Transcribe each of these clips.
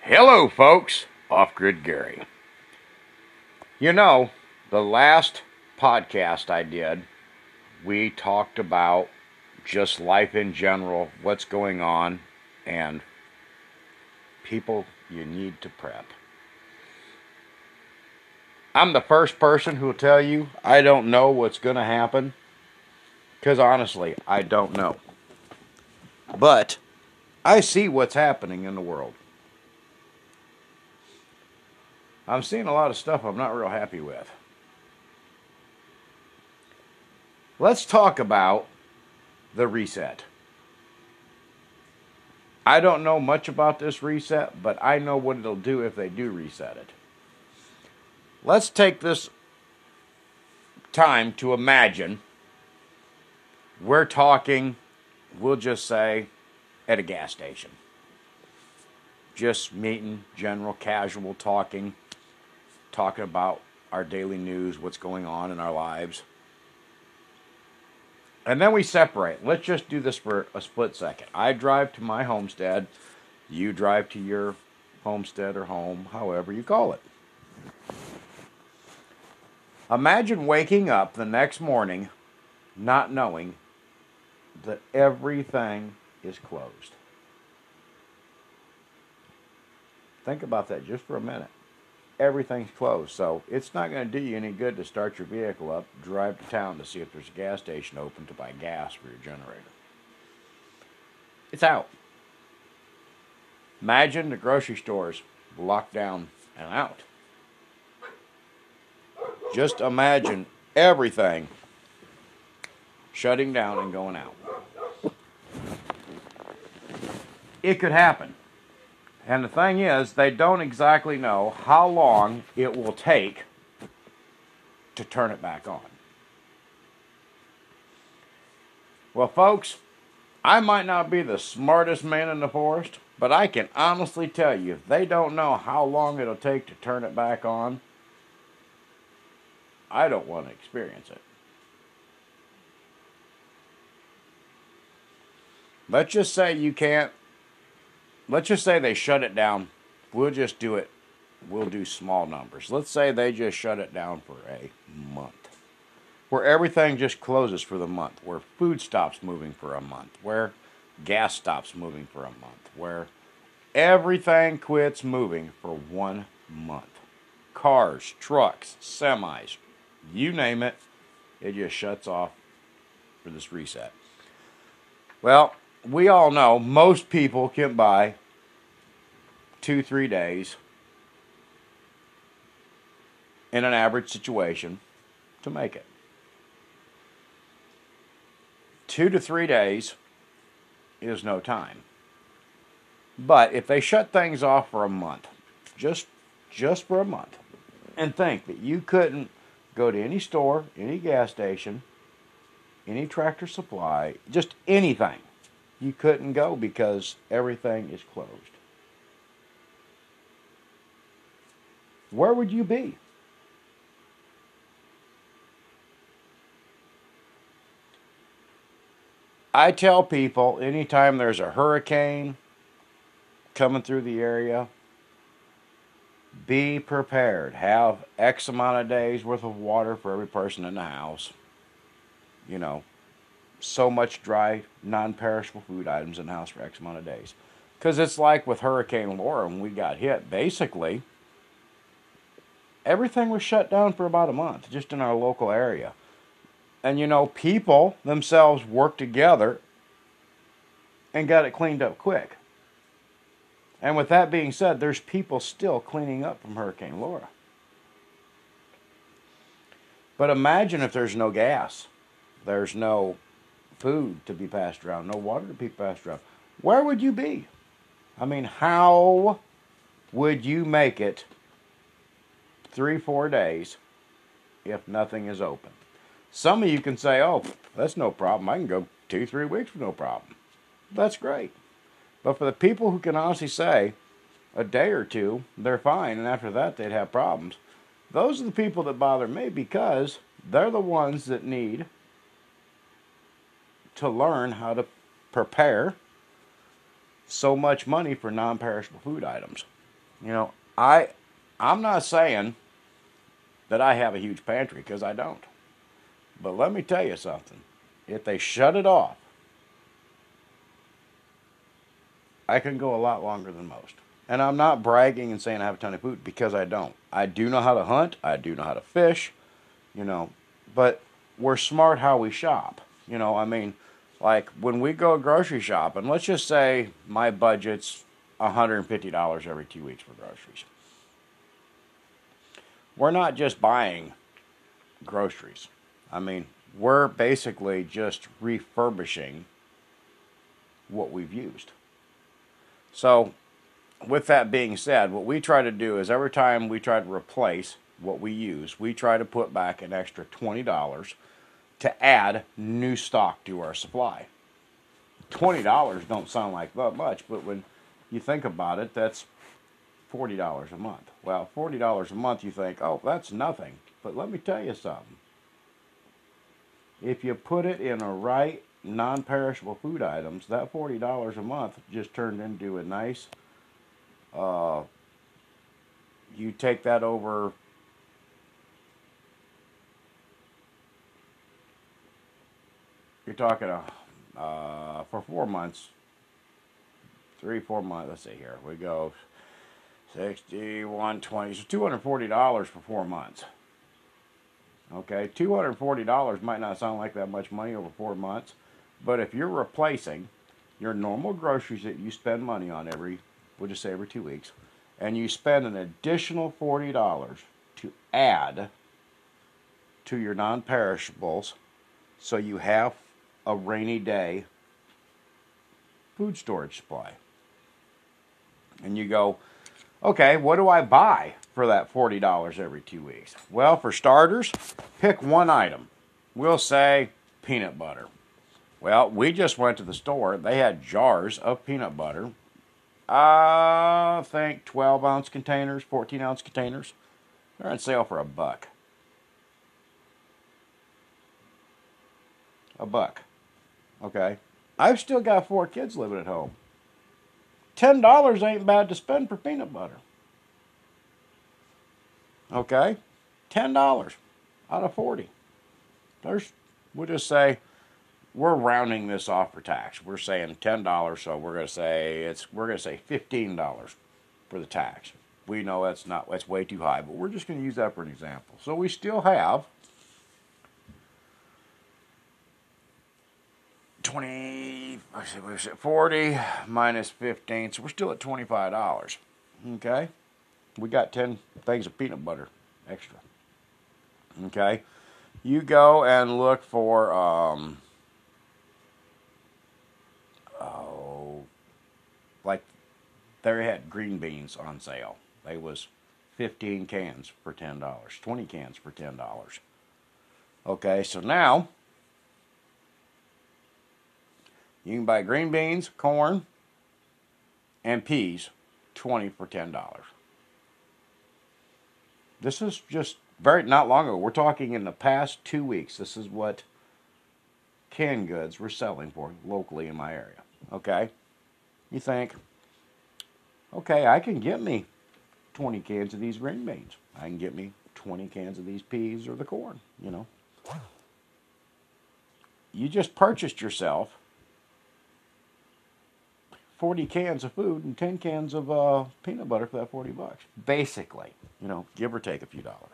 Hello, folks. Off-Grid Gary. You know, the last podcast I did, we talked about just life in general, what's going on, and people you need to prep. I'm the first person who will tell you I don't know what's going to happen, because honestly, I don't know. But I see what's happening in the world. I'm seeing a lot of stuff I'm not real happy with. Let's talk about the reset. I don't know much about this reset, but I know what it'll do if they do reset it. Let's take this time to imagine we're talking, we'll just say, at a gas station. Just meeting, general, casual talking about our daily news, what's going on in our lives. And then we separate. Let's just do this for a split second. I drive to my homestead. You drive to your homestead or home, however you call it. Imagine waking up the next morning not knowing that everything is closed. Think about that just for a minute. Everything's closed, so it's not going to do you any good to start your vehicle up, drive to town to see if there's a gas station open to buy gas for your generator. It's out. Imagine the grocery stores locked down and out. Just imagine everything shutting down and going out. It could happen. And the thing is, they don't exactly know how long it will take to turn it back on. Well, folks, I might not be the smartest man in the forest, but I can honestly tell you, if they don't know how long it'll take to turn it back on, I don't want to experience it. Let's just say you can't. Let's just say they shut it down. We'll just do it. We'll do small numbers. Let's say they just shut it down for a month. Where everything just closes for the month. Where food stops moving for a month. Where gas stops moving for a month. Where everything quits moving for 1 month. Cars, trucks, semis, you name it, it just shuts off for this reset. Well, we all know most people can buy 2-3 days in an average situation to make it. 2 to 3 days is no time. But if they shut things off for a month, just for a month, and think that you couldn't go to any store, any gas station, any Tractor Supply, just anything, you couldn't go because everything is closed. Where would you be? I tell people anytime there's a hurricane coming through the area, be prepared. Have X amount of days worth of water for every person in the house. You know, so much dry, non-perishable food items in the house for X amount of days. Because it's like with Hurricane Laura when we got hit. Basically, everything was shut down for about a month, just in our local area. And you know, people themselves worked together and got it cleaned up quick. And with that being said, there's people still cleaning up from Hurricane Laura. But imagine if there's no gas. There's no food to be passed around, no water to be passed around. Where would you be? I mean, how would you make it 3-4 days if nothing is open? Some of you can say, oh, that's no problem. I can go 2-3 weeks with no problem. That's great. But for the people who can honestly say a day or two, they're fine, and after that they'd have problems, those are the people that bother me because they're the ones that need to learn how to prepare so much money for non-perishable food items. You know, I'm not saying that I have a huge pantry, because I don't. But let me tell you something. If they shut it off, I can go a lot longer than most. And I'm not bragging and saying I have a ton of food, because I don't. I do know how to hunt. I do know how to fish, you know. But we're smart how we shop. You know, I mean, like when we go grocery shopping, let's just say my budget's $150 every 2 weeks for groceries. We're not just buying groceries. I mean, we're basically just refurbishing what we've used. So, with that being said, what we try to do is every time we try to replace what we use, we try to put back an extra $20 to add new stock to our supply. $20 don't sound like that much, but when you think about it, that's $40 a month. Well, $40 a month, you think, oh, that's nothing. But let me tell you something. If you put it in a right non-perishable food items, that $40 a month just turned into a nice, you take that over, you're talking for 4 months, 4 months, let's see here, we go 60, 120, so $240 for 4 months. Okay, $240 might not sound like that much money over 4 months, but if you're replacing your normal groceries that you spend money on we'll just say every 2 weeks, and you spend an additional $40 to add to your non-perishables, so you have a rainy day food storage supply. And you go, okay, what do I buy for that $40 every 2 weeks? Well, for starters, pick one item. We'll say peanut butter. Well, we just went to the store. They had jars of peanut butter. I think 12-ounce containers, 14-ounce containers. They're on sale for $1. $1. Okay. I've still got 4 kids living at home. $10 ain't bad to spend for peanut butter. Okay? $10 out of 40. We'll just say we're rounding this off for tax. We're saying $10, so we're going to say $15 for the tax. We know that's way too high, but we're just going to use that for an example. So we still have 40 minus 15, so we're still at $25. Okay? We got 10 things of peanut butter extra. Okay? You go and look for, like they had green beans on sale. They was 15 cans for $10, 20 cans for $10. Okay, so now you can buy green beans, corn, and peas, 20 for $10. This is just not long ago. We're talking in the past 2 weeks. This is what canned goods were selling for locally in my area. Okay? You think, okay, I can get me 20 cans of these green beans. I can get me 20 cans of these peas or the corn, you know. You just purchased yourself 40 cans of food and 10 cans of peanut butter for that $40. Basically, you know, give or take a few dollars.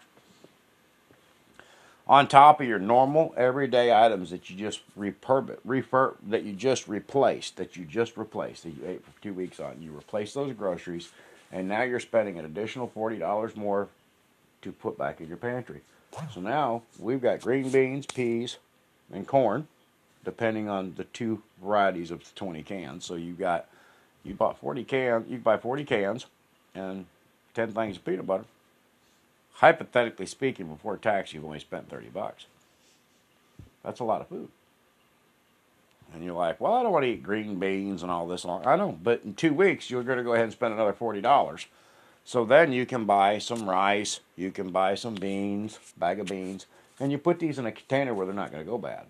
On top of your normal everyday items that you just that you just replaced, that you ate for 2 weeks on, you replace those groceries, and now you're spending an additional $40 more to put back in your pantry. So now we've got green beans, peas, and corn, depending on the 2 varieties of the 20 cans. So you bought 40 cans, you buy 40 cans and 10 things of peanut butter. Hypothetically speaking, before tax, you've only spent $30. That's a lot of food. And you're like, well, I don't want to eat green beans and all this. I know, but in 2 weeks, you're going to go ahead and spend another $40. So then you can buy some rice, you can buy some beans, bag of beans, and you put these in a container where they're not going to go bad.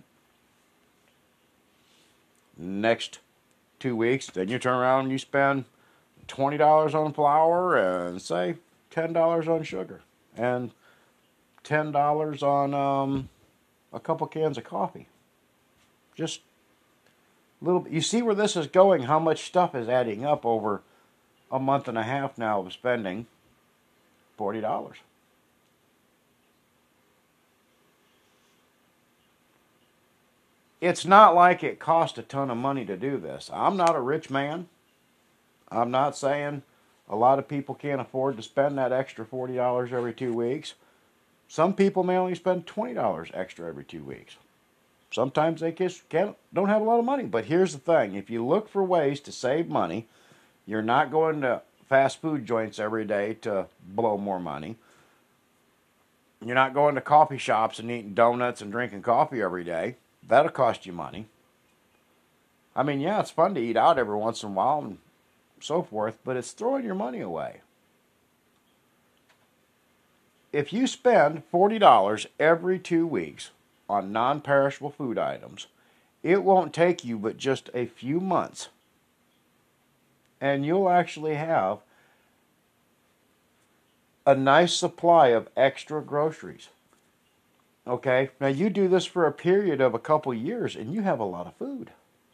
Next 2 weeks, then you turn around and you spend $20 on flour and say $10 on sugar and $10 on a couple cans of coffee. Just a little bit. You see where this is going, how much stuff is adding up over a month and a half now of spending $40. It's not like it cost a ton of money to do this. I'm not a rich man. I'm not saying a lot of people can't afford to spend that extra $40 every 2 weeks. Some people may only spend $20 extra every 2 weeks. Sometimes they don't have a lot of money. But here's the thing. If you look for ways to save money, you're not going to fast food joints every day to blow more money. You're not going to coffee shops and eating donuts and drinking coffee every day. That'll cost you money. I mean, yeah, it's fun to eat out every once in a while and so forth, but it's throwing your money away. If you spend $40 every 2 weeks on non-perishable food items, it won't take you but just a few months, and you'll actually have a nice supply of extra groceries. Okay, now you do this for a period of a couple years and you have a lot of food.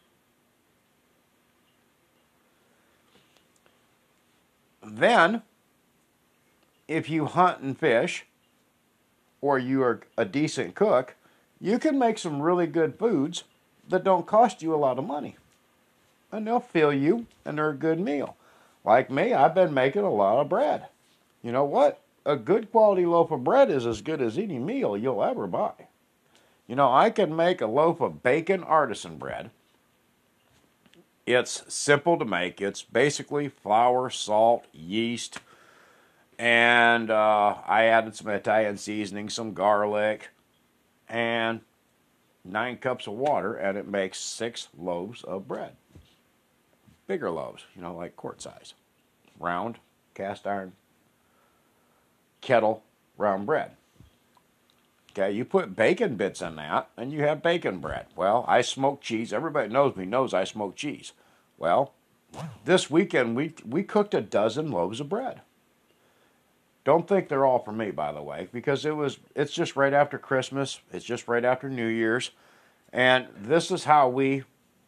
Then, if you hunt and fish, or you are a decent cook, you can make some really good foods that don't cost you a lot of money. And they'll fill you and they're a good meal. Like me, I've been making a lot of bread. You know what? A good quality loaf of bread is as good as any meal you'll ever buy. You know, I can make a loaf of bacon artisan bread. It's simple to make. It's basically flour, salt, yeast, and I added some Italian seasoning, some garlic, and 9 cups of water, and it makes 6 loaves of bread. Bigger loaves, you know, like quart size. Round, cast iron, kettle, round bread. Okay, you put bacon bits in that, and you have bacon bread. Well, I smoke cheese. Everybody knows me knows I smoke cheese. Well, this weekend we cooked a dozen loaves of bread. Don't think they're all for me, by the way, because it's just right after Christmas. It's just right after New Year's, and this is how we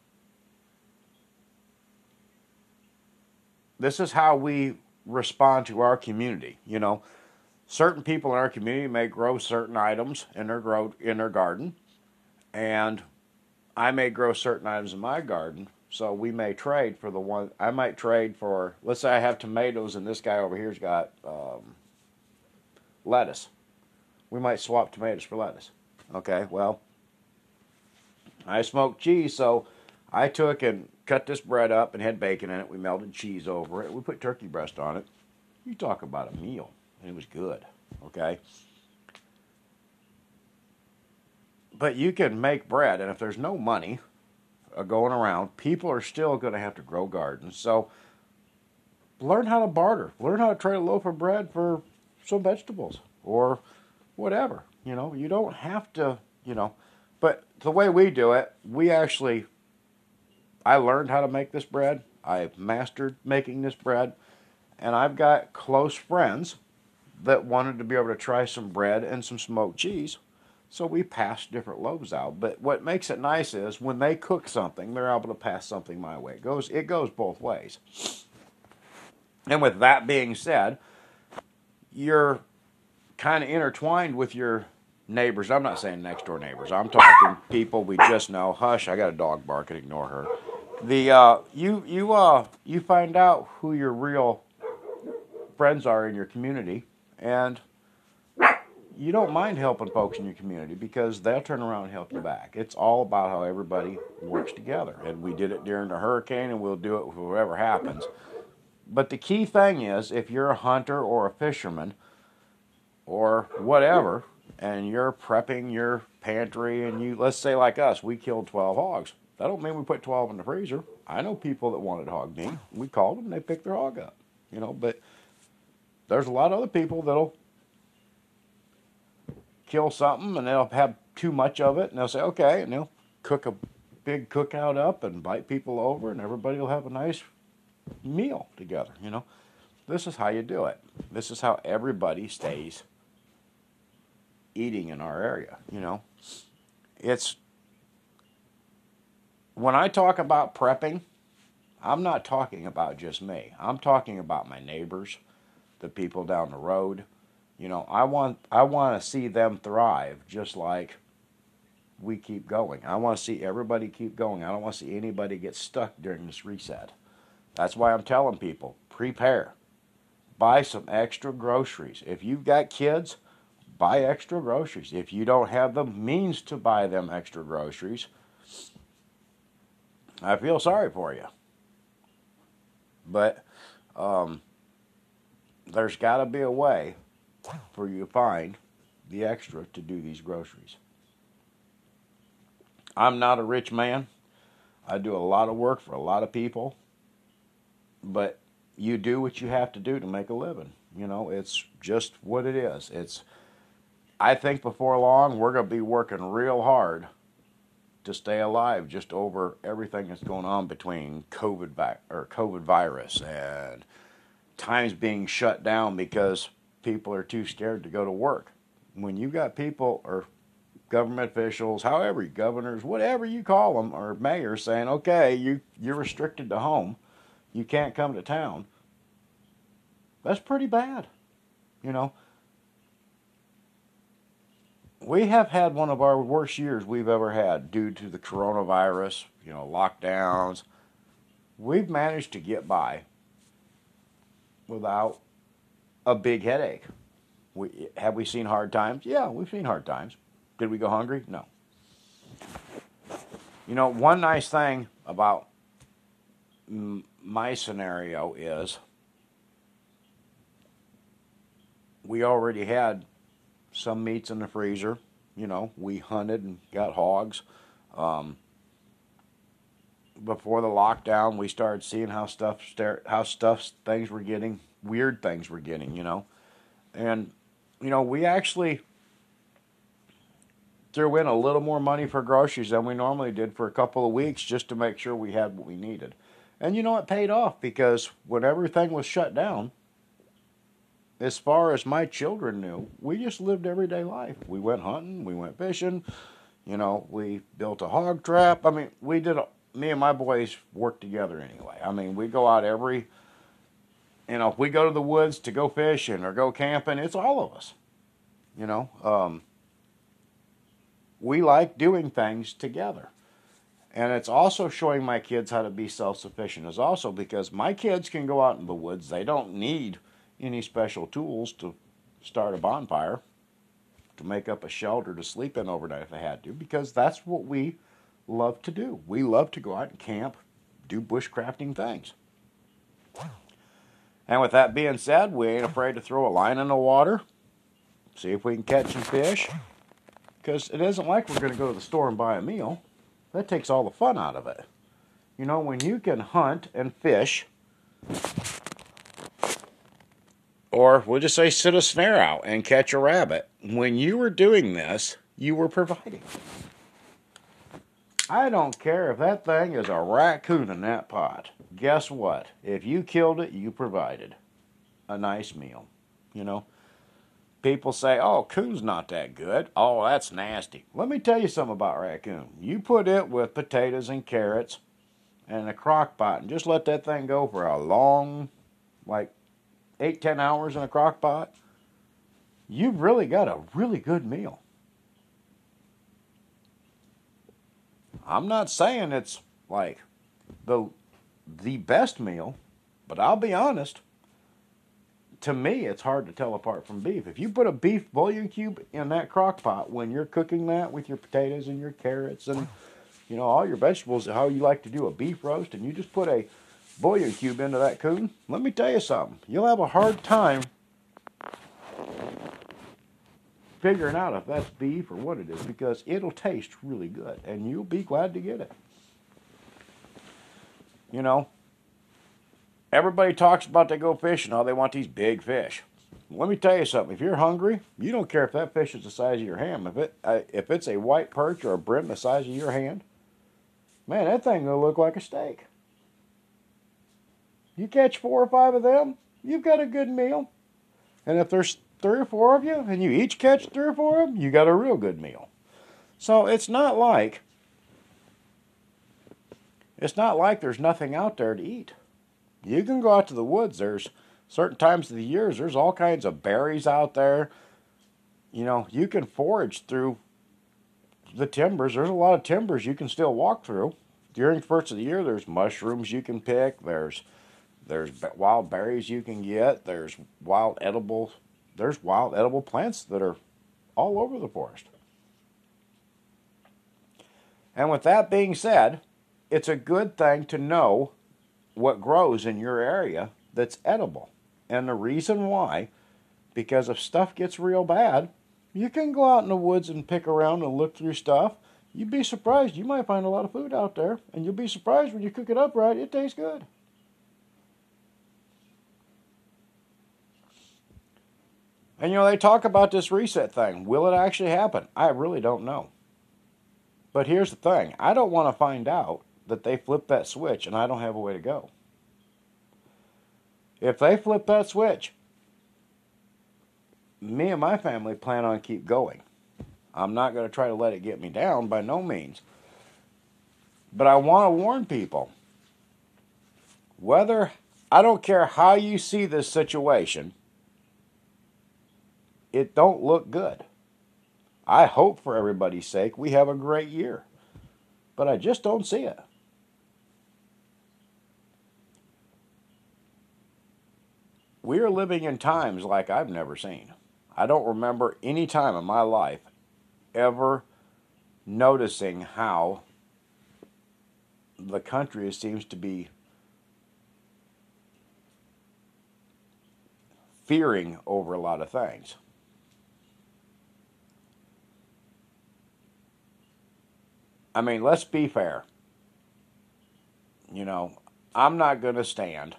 respond to our community. You know, certain people in our community may grow certain items in their garden, and I may grow certain items in my garden. So we may trade for the one. I might trade for. Let's say I have tomatoes, and this guy over here's got lettuce. We might swap tomatoes for lettuce. Okay. Well, I smoked cheese, so I took and cut this bread up and had bacon in it. We melted cheese over it. We put turkey breast on it. You talk about a meal. It was good, okay? But you can make bread, and if there's no money going around, people are still going to have to grow gardens. So learn how to barter. Learn how to trade a loaf of bread for some vegetables or whatever. You know, you don't have to, you know. But the way we do it, I learned how to make this bread. I've mastered making this bread. And I've got close friends that wanted to be able to try some bread and some smoked cheese. So we passed different loaves out. But what makes it nice is when they cook something, they're able to pass something my way. It goes both ways. And with that being said, you're kind of intertwined with your neighbors. I'm not saying next door neighbors. I'm talking people we just know. Hush, I got a dog barking. Ignore her. You find out who your real friends are in your community, and you don't mind helping folks in your community because they'll turn around and help you back. It's all about how everybody works together, and we did it during the hurricane, and we'll do it with whatever happens. But the key thing is, if you're a hunter or a fisherman or whatever, and you're prepping your pantry, and let's say like us, we killed 12 hogs. That don't mean we put 12 in the freezer. I know people that wanted hog meat. We called them, and they picked their hog up. You know, but there's a lot of other people that'll kill something, and they'll have too much of it, and they'll say, okay, and they'll cook a big cookout up and invite people over, and everybody will have a nice meal together, you know. This is how you do it. This is how everybody stays eating in our area, you know. It's when I talk about prepping, I'm not talking about just me. I'm talking about my neighbors, the people down the road. You know, I want to see them thrive just like we keep going. I want to see everybody keep going. I don't want to see anybody get stuck during this reset. That's why I'm telling people, prepare. Buy some extra groceries. If you've got kids, buy extra groceries. If you don't have the means to buy them extra groceries, I feel sorry for you. But there's got to be a way for you to find the extra to do these groceries. I'm not a rich man. I do a lot of work for a lot of people. But you do what you have to do to make a living. You know, it's just what it is. I think before long we're going to be working real hard to stay alive just over everything that's going on between COVID virus and times being shut down because people are too scared to go to work. When you got people or government officials, however, governors, whatever you call them, or mayors saying, okay, you're restricted to home, you can't come to town, that's pretty bad. You know, we have had one of our worst years we've ever had due to the coronavirus, you know, lockdowns. We've managed to get by without a big headache. Have we seen hard times? Yeah, we've seen hard times. Did we go hungry? No. You know, one nice thing about my scenario is we already had some meats in the freezer. You know, we hunted and got hogs. Before the lockdown, we started seeing how things were getting, weird things were getting, you know. And, you know, we actually threw in a little more money for groceries than we normally did for a couple of weeks just to make sure we had what we needed. And, you know, it paid off because when everything was shut down, as far as my children knew, we just lived everyday life. We went hunting, we went fishing, you know, we built a hog trap. I mean, me and my boys work together anyway. I mean, we go out if we go to the woods to go fishing or go camping, it's all of us, you know. We like doing things together. And it's also showing my kids how to be self-sufficient. It's also because my kids can go out in the woods. They don't need any special tools to start a bonfire, to make up a shelter to sleep in overnight if they had to, because that's what we love to do. We love to go out and camp, do bushcrafting things. And with that being said, we ain't afraid to throw a line in the water, see if we can catch some fish, because it isn't like we're going to go to the store and buy a meal. That takes all the fun out of it. You know, when you can hunt and fish, or we'll just say sit a snare out and catch a rabbit, when you were doing this, you were providing. I don't care if that thing is a raccoon in that pot. Guess what? If you killed it, you provided a nice meal. You know, people say, oh, coon's not that good. Oh, that's nasty. Let me tell you something about raccoon. You put it with potatoes and carrots and a crock pot and just let that thing go for a long, like 8-10 hours in a crock pot, you've really got a really good meal. I'm not saying it's like the best meal, but I'll be honest, to me it's hard to tell apart from beef. If you put a beef bouillon cube in that crock pot when you're cooking that with your potatoes and your carrots and, you know, all your vegetables, how you like to do a beef roast, and you just put a bouillon cube into that coon, let me tell you something. You'll have a hard time figuring out if that's beef or what it is, because it'll taste really good and you'll be glad to get it. You know, everybody talks about they go fishing, oh, they want these big fish. Let me tell you something. If you're hungry, you don't care if that fish is the size of your hand. If it's a white perch or a brim the size of your hand, man, that thing will look like a steak. You catch 4 or 5 of them, you've got a good meal. And if there's 3 or 4 of you and you each catch 3 or 4 of them, you got a real good meal. So it's not like there's nothing out there to eat. You can go out to the woods. There's certain times of the years, there's all kinds of berries out there. You can forage through the timbers. There's a lot of timbers you can still walk through. During the first of the year, there's mushrooms you can pick. There's wild berries you can get. There's wild edible plants that are all over the forest. And with that being said, it's a good thing to know what grows in your area that's edible. And the reason why, because if stuff gets real bad, you can go out in the woods and pick around and look through stuff. You'd be surprised. You might find a lot of food out there, and you'll be surprised when you cook it up right. It tastes good. And they talk about this reset thing. Will it actually happen? I really don't know. But here's the thing. I don't want to find out that they flip that switch and I don't have a way to go. If they flip that switch, me and my family plan on keep going. I'm not going to try to let it get me down by no means. But I want to warn people. I don't care how you see this situation, it don't look good. I hope for everybody's sake we have a great year. But I just don't see it. We are living in times like I've never seen. I don't remember any time in my life ever noticing how the country seems to be fearing over a lot of things. I mean, let's be fair. I'm not going to stand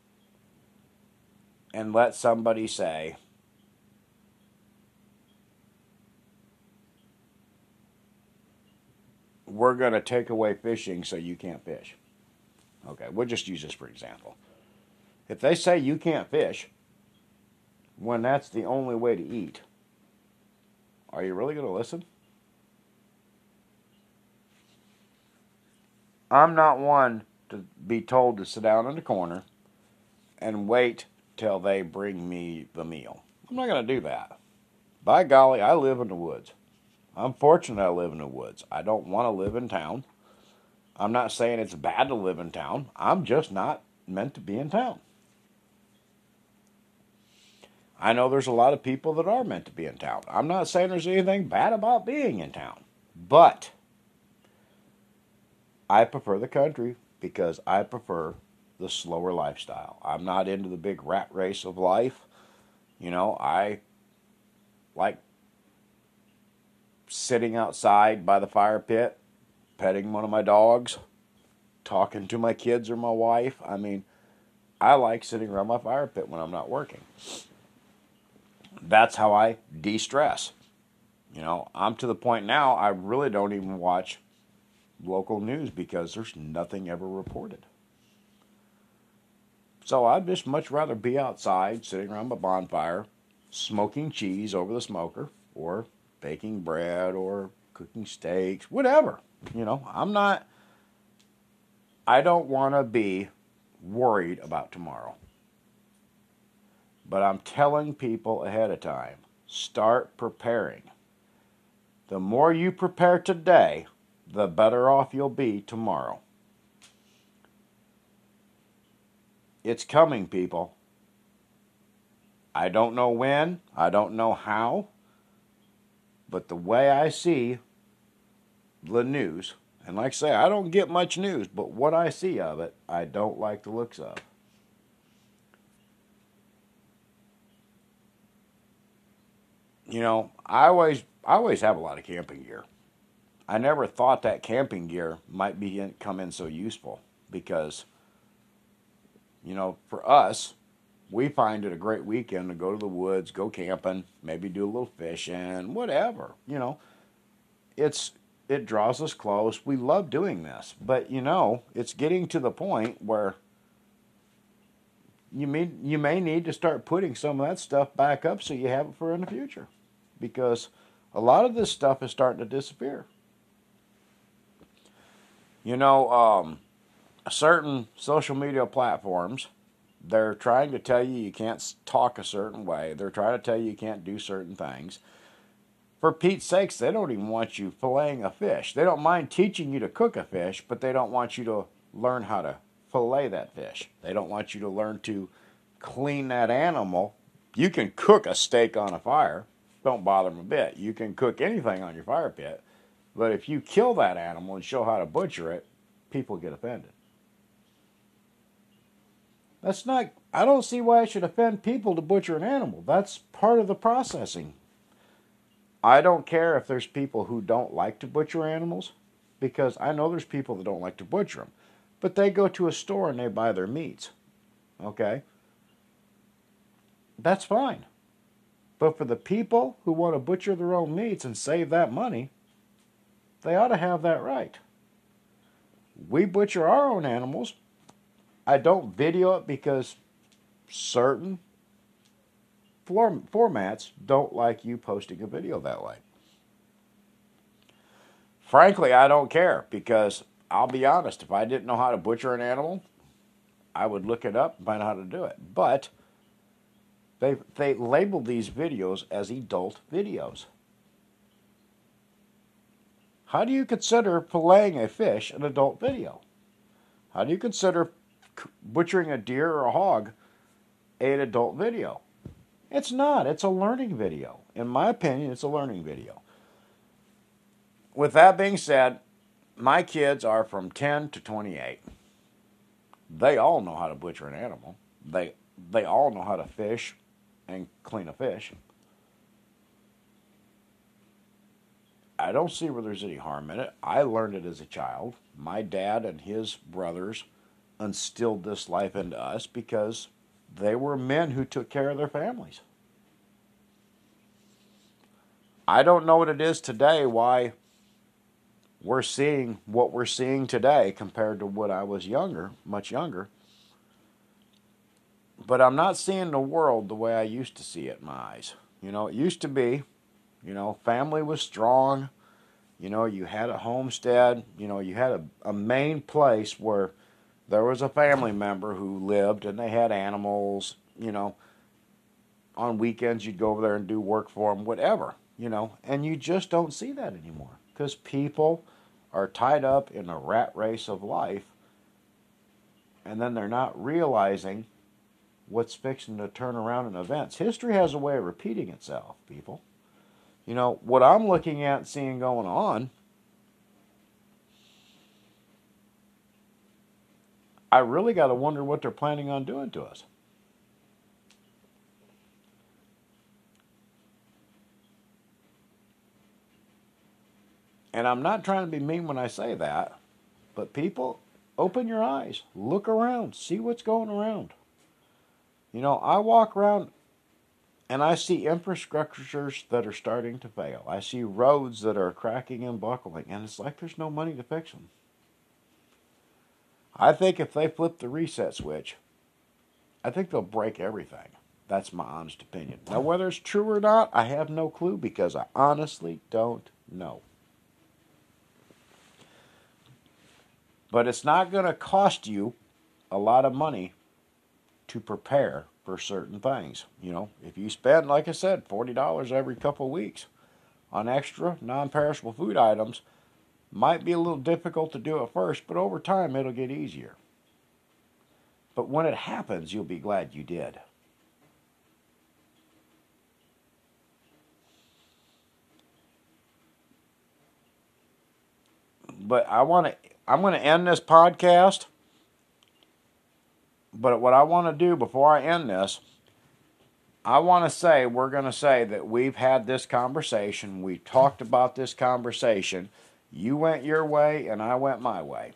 and let somebody say, we're going to take away fishing so you can't fish. Okay, we'll just use this for example. If they say you can't fish when that's the only way to eat, are you really going to listen? I'm not one to be told to sit down in the corner and wait till they bring me the meal. I'm not going to do that. By golly, I live in the woods. I'm fortunate I live in the woods. I don't want to live in town. I'm not saying it's bad to live in town. I'm just not meant to be in town. I know there's a lot of people that are meant to be in town. I'm not saying there's anything bad about being in town. But I prefer the country because I prefer the slower lifestyle. I'm not into the big rat race of life. I like sitting outside by the fire pit, petting one of my dogs, talking to my kids or my wife. I mean, I like sitting around my fire pit when I'm not working. That's how I de-stress. I'm to the point now I really don't even watch local news because there's nothing ever reported. So I'd just much rather be outside, sitting around my bonfire, smoking cheese over the smoker, or baking bread, or cooking steaks, whatever. I don't want to be worried about tomorrow. But I'm telling people ahead of time, start preparing. The more you prepare today, the better off you'll be tomorrow. It's coming, people. I don't know when, I don't know how, but the way I see the news, and like I say, I don't get much news, but what I see of it, I don't like the looks of. I always have a lot of camping gear. I never thought that camping gear might come in so useful because, for us, we find it a great weekend to go to the woods, go camping, maybe do a little fishing, whatever. It draws us close. We love doing this, but it's getting to the point where you may need to start putting some of that stuff back up so you have it for in the future, because a lot of this stuff is starting to disappear. Certain social media platforms, they're trying to tell you can't talk a certain way. They're trying to tell you can't do certain things. For Pete's sakes, they don't even want you filleting a fish. They don't mind teaching you to cook a fish, but they don't want you to learn how to fillet that fish. They don't want you to learn to clean that animal. You can cook a steak on a fire. Don't bother them a bit. You can cook anything on your fire pit. But if you kill that animal and show how to butcher it, people get offended. I don't see why it should offend people to butcher an animal. That's part of the processing. I don't care if there's people who don't like to butcher animals, because I know there's people that don't like to butcher them. But they go to a store and they buy their meats. Okay? That's fine. But for the people who want to butcher their own meats and save that money, they ought to have that right. We butcher our own animals. I don't video it because certain formats don't like you posting a video that way. Frankly, I don't care, because I'll be honest, if I didn't know how to butcher an animal, I would look it up and find out how to do it. But they label these videos as adult videos. How do you consider filleting a fish an adult video? How do you consider butchering a deer or a hog an adult video? It's not. It's a learning video. In my opinion, it's a learning video. With that being said, my kids are from 10 to 28. They all know how to butcher an animal. They all know how to fish and clean a fish. I don't see where there's any harm in it. I learned it as a child. My dad and his brothers instilled this life into us because they were men who took care of their families. I don't know what it is today, why we're seeing what we're seeing today compared to when I was younger, much younger. But I'm not seeing the world the way I used to see it in my eyes. It used to be, family was strong. You had a homestead. You had a main place where there was a family member who lived and they had animals. On weekends you'd go over there and do work for them, whatever. And you just don't see that anymore because people are tied up in a rat race of life, and then they're not realizing what's fixing to turn around in events. History has a way of repeating itself, people. What I'm looking at and seeing going on, I really got to wonder what they're planning on doing to us. And I'm not trying to be mean when I say that, but people, open your eyes, look around, see what's going around. I walk around and I see infrastructures that are starting to fail. I see roads that are cracking and buckling, and it's like there's no money to fix them. I think if they flip the reset switch, I think they'll break everything. That's my honest opinion. Now, whether it's true or not, I have no clue because I honestly don't know. But it's not going to cost you a lot of money to prepare for certain things. If you spend, like I said, $40 every couple of weeks on extra non-perishable food items, might be a little difficult to do at first, but over time it'll get easier. But when it happens, you'll be glad you did. But I'm going to end this podcast. But what I want to do before I end this, we're going to say that we've had this conversation. We talked about this conversation. You went your way and I went my way.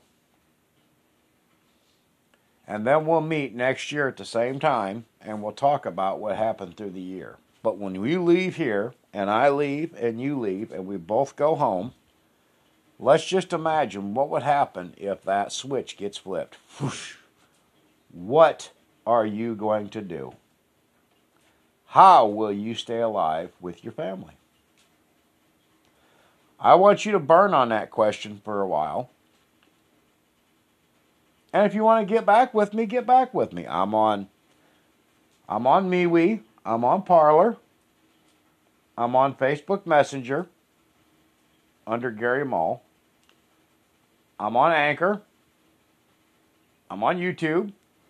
And then we'll meet next year at the same time and we'll talk about what happened through the year. But when we leave here and I leave and you leave and we both go home, let's just imagine what would happen if that switch gets flipped. What are you going to do? How will you stay alive with your family? I want you to burn on that question for a while. And if you want to get back with me, get back with me. I'm on MeWe. I'm on Parler. I'm on Facebook Messenger under Gary Mall. I'm on Anchor. I'm on YouTube.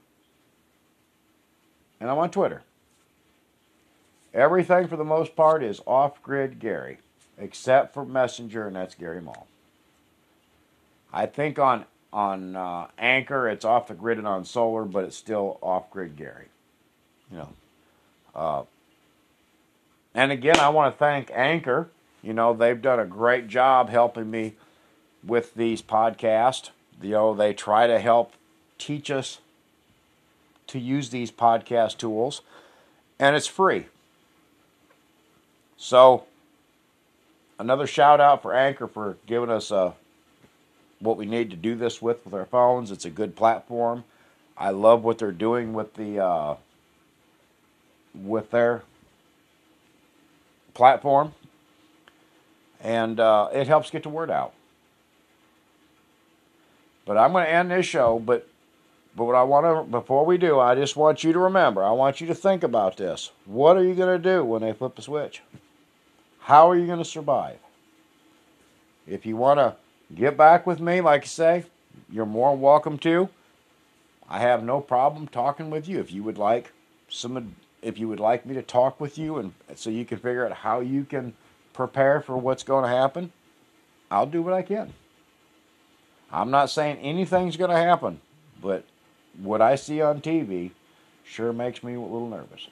And I'm on Twitter. Everything for the most part is off-grid Gary, except for Messenger, and that's Gary Mall. I think on Anchor it's off the grid and on solar, but it's still off-grid Gary. And again, I want to thank Anchor. They've done a great job helping me with these podcasts. They try to help teach us to use these podcast tools, and it's free. So, another shout out for Anchor for giving us what we need to do this with our phones. It's a good platform. I love what they're doing with their platform, and it helps get the word out. But I'm going to end this show, but what I want to, before we do, I just want you to remember, I want you to think about this. What are you going to do when they flip the switch? How are you going to survive? If you want to get back with me, like I say, you're more than welcome to. I have no problem talking with you. If you would like me to talk with you, and so you can figure out how you can prepare for what's going to happen, I'll do what I can. I'm not saying anything's going to happen, but what I see on TV sure makes me a little nervous.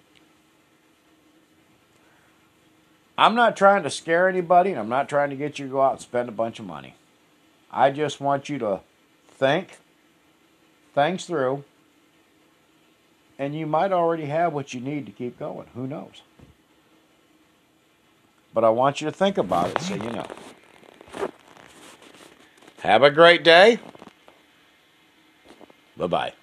I'm not trying to scare anybody, and I'm not trying to get you to go out and spend a bunch of money. I just want you to think things through, and you might already have what you need to keep going. Who knows? But I want you to think about it so you know. Have a great day. Bye-bye.